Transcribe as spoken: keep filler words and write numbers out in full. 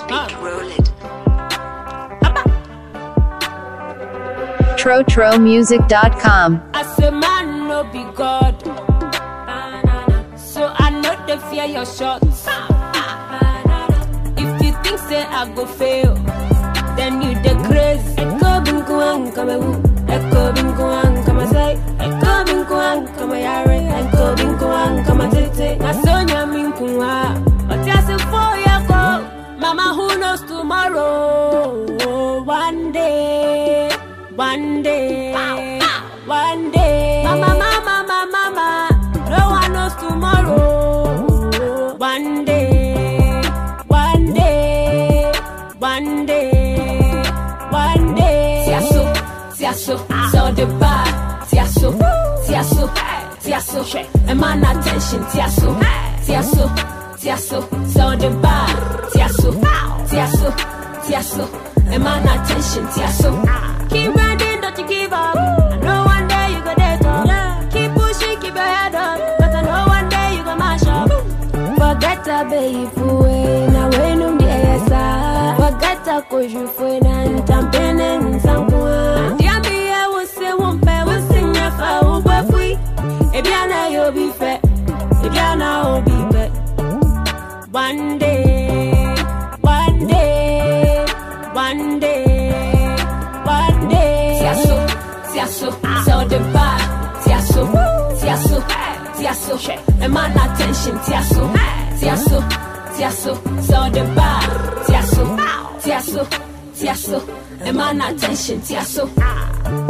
beat, roll it. tro tro music dot com. As a man, no be God. So I know they fear your shots. If you think say I go fail, then you the crazy. Echo bingo and come a Echo bingo and come a say. Echo bingo and come a yare. Echo bingo and come a tete. Na sonya minkua. But just a four year go. Mama, who knows tomorrow? One day, one day, one day. Mama, mama, mama, mama. No one knows tomorrow. One day, one day, one day, one day. Tiasso, tiasso, so the bar. Tiasso, tiasso, tiasso. A man attention, tiasso, tiasso, tiasso, so the bar. Tiasso, tiasso, tiasso. A man attention, tiasso. Keep running, don't you give up. I know one day you go there, go. Keep pushing, keep your head up. But I know one day you go mash up. Forget a baby fue na wenu miesa. Forget a koju fue na ntampene nsankwa. Diambi ya wuse wumpe wuse nyefa uwe fui. Ebiana yo be fe, ebiana o be fe. One day, one day, one day, one day. Tiasso, tiasso, so the bar. Tiasso, tiasso, tiasso. A man attention, tiasso, tiasso, tiasso, so the bar. Tiasso, tiasso, tiasso. A man attention, tiasso.